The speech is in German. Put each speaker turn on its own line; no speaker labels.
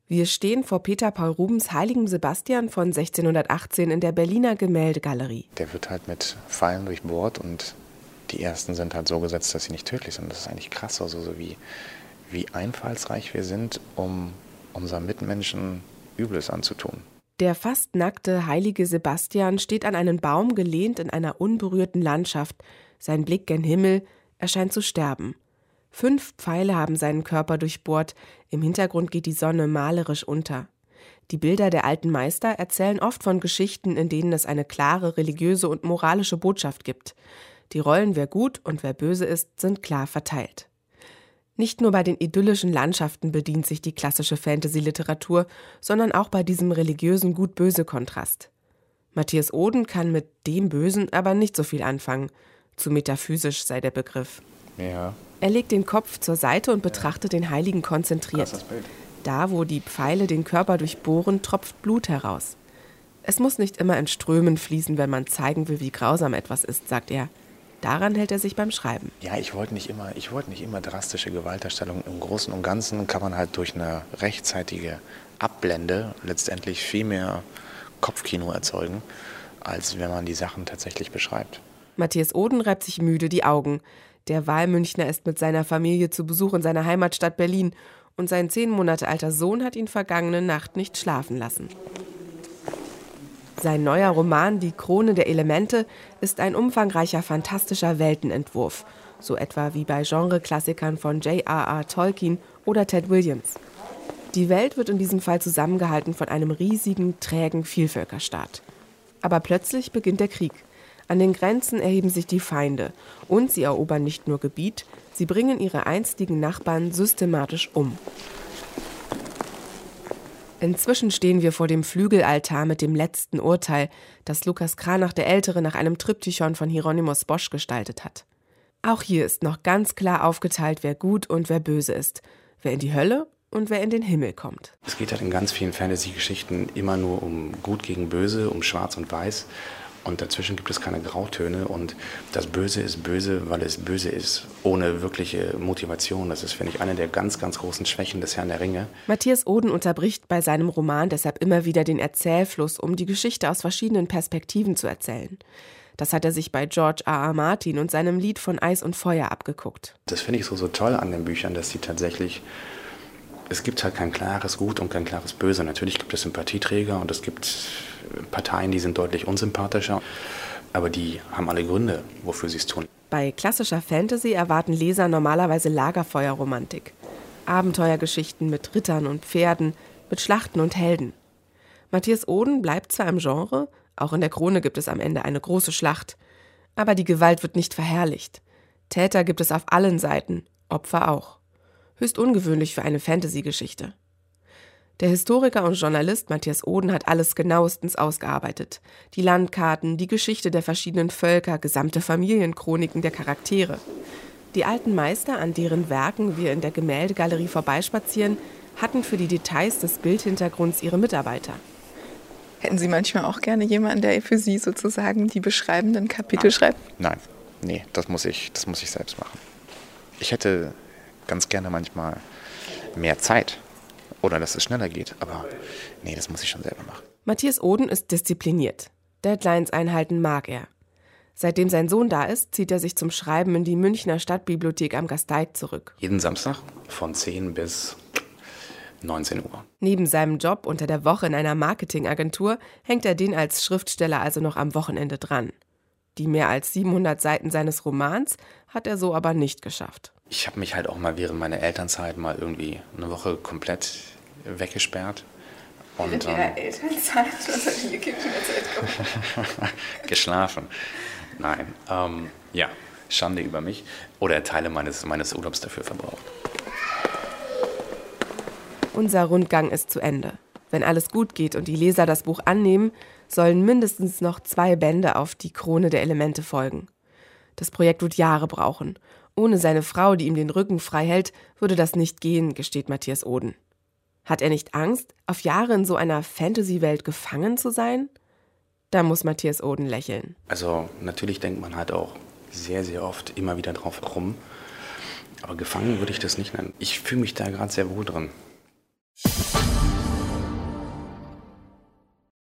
Wir stehen vor Peter Paul Rubens Heiligen Sebastian von 1618 in der Berliner Gemäldegalerie.
Der wird halt mit Pfeilen durchbohrt und die ersten sind halt so gesetzt, dass sie nicht tödlich sind. Das ist eigentlich krass, also so wie einfallsreich wir sind, um unseren Mitmenschen Übles anzutun.
Der fast nackte heilige Sebastian steht an einen Baum gelehnt in einer unberührten Landschaft. Sein Blick gen Himmel, er scheint zu sterben. 5 Pfeile haben seinen Körper durchbohrt, im Hintergrund geht die Sonne malerisch unter. Die Bilder der alten Meister erzählen oft von Geschichten, in denen es eine klare religiöse und moralische Botschaft gibt. Die Rollen, wer gut und wer böse ist, sind klar verteilt. Nicht nur bei den idyllischen Landschaften bedient sich die klassische Fantasy-Literatur, sondern auch bei diesem religiösen Gut-Böse-Kontrast. Matthias Oden kann mit dem Bösen aber nicht so viel anfangen. Zu metaphysisch sei der Begriff.
Ja.
Er legt den Kopf zur Seite und betrachtet den Heiligen konzentriert.
Krasses Bild.
Da, wo die Pfeile den Körper durchbohren, tropft Blut heraus. Es muss nicht immer in Strömen fließen, wenn man zeigen will, wie grausam etwas ist, sagt er. Daran hält er sich beim Schreiben.
Ja, ich wollte nicht immer drastische Gewaltdarstellungen. Im Großen und Ganzen kann man halt durch eine rechtzeitige Abblende letztendlich viel mehr Kopfkino erzeugen, als wenn man die Sachen tatsächlich beschreibt.
Matthias Oden reibt sich müde die Augen. Der Wahlmünchner ist mit seiner Familie zu Besuch in seiner Heimatstadt Berlin und sein 10 Monate alter Sohn hat ihn vergangene Nacht nicht schlafen lassen. Sein neuer Roman »Die Krone der Elemente« ist ein umfangreicher, fantastischer Weltenentwurf, so etwa wie bei Genreklassikern von J.R.R. Tolkien oder Ted Williams. Die Welt wird in diesem Fall zusammengehalten von einem riesigen, trägen Vielvölkerstaat. Aber plötzlich beginnt der Krieg. An den Grenzen erheben sich die Feinde und sie erobern nicht nur Gebiet, sie bringen ihre einstigen Nachbarn systematisch um. Inzwischen stehen wir vor dem Flügelaltar mit dem letzten Urteil, das Lukas Cranach der Ältere nach einem Triptychon von Hieronymus Bosch gestaltet hat. Auch hier ist noch ganz klar aufgeteilt, wer gut und wer böse ist, wer in die Hölle und wer in den Himmel kommt.
Es geht halt in ganz vielen Fantasy-Geschichten immer nur um Gut gegen Böse, um Schwarz und Weiß. Und dazwischen gibt es keine Grautöne und das Böse ist böse, weil es böse ist, ohne wirkliche Motivation. Das ist, finde ich, eine der ganz, ganz großen Schwächen des Herrn der Ringe.
Matthias Oden unterbricht bei seinem Roman deshalb immer wieder den Erzählfluss, um die Geschichte aus verschiedenen Perspektiven zu erzählen. Das hat er sich bei George R.R. Martin und seinem Lied von Eis und Feuer abgeguckt.
Das finde ich so toll an den Büchern, dass sie tatsächlich... Es gibt halt kein klares Gut und kein klares Böse. Natürlich gibt es Sympathieträger und es gibt Parteien, die sind deutlich unsympathischer. Aber die haben alle Gründe, wofür sie es tun.
Bei klassischer Fantasy erwarten Leser normalerweise Lagerfeuerromantik. Abenteuergeschichten mit Rittern und Pferden, mit Schlachten und Helden. Matthias Oden bleibt zwar im Genre, auch in der Krone gibt es am Ende eine große Schlacht. Aber die Gewalt wird nicht verherrlicht. Täter gibt es auf allen Seiten, Opfer auch. Höchst ungewöhnlich für eine Fantasy-Geschichte. Der Historiker und Journalist Matthias Oden hat alles genauestens ausgearbeitet. Die Landkarten, die Geschichte der verschiedenen Völker, gesamte Familienchroniken der Charaktere. Die alten Meister, an deren Werken wir in der Gemäldegalerie vorbeispazieren, hatten für die Details des Bildhintergrunds ihre Mitarbeiter.
Hätten Sie manchmal auch gerne jemanden, der für Sie sozusagen die beschreibenden Kapitel schreibt?
Nein, nee, das muss ich selbst machen. Ich hätte ganz gerne manchmal mehr Zeit oder dass es schneller geht, aber nee, das muss ich schon selber machen.
Matthias Oden ist diszipliniert. Deadlines einhalten mag er. Seitdem sein Sohn da ist, zieht er sich zum Schreiben in die Münchner Stadtbibliothek am Gasteig zurück.
Jeden Samstag von 10 bis 19 Uhr.
Neben seinem Job unter der Woche in einer Marketingagentur hängt er den als Schriftsteller also noch am Wochenende dran. Die mehr als 700 Seiten seines Romans hat er so aber nicht geschafft.
Ich habe mich halt auch mal während meiner Elternzeit mal irgendwie eine Woche komplett weggesperrt.
Während Ihrer Elternzeit? Was hat Ihr Kind in der Zeit gemacht?
Geschlafen. Nein, ja, Schande über mich. Oder Teile meines Urlaubs dafür verbraucht.
Unser Rundgang ist zu Ende. Wenn alles gut geht und die Leser das Buch annehmen, sollen mindestens noch 2 Bände auf die Krone der Elemente folgen. Das Projekt wird Jahre brauchen. Ohne seine Frau, die ihm den Rücken frei hält, würde das nicht gehen, gesteht Matthias Oden. Hat er nicht Angst, auf Jahre in so einer Fantasy-Welt gefangen zu sein? Da muss Matthias Oden lächeln.
Also natürlich denkt man halt auch sehr, sehr oft immer wieder drauf rum. Aber gefangen würde ich das nicht nennen. Ich fühle mich da gerade sehr wohl drin.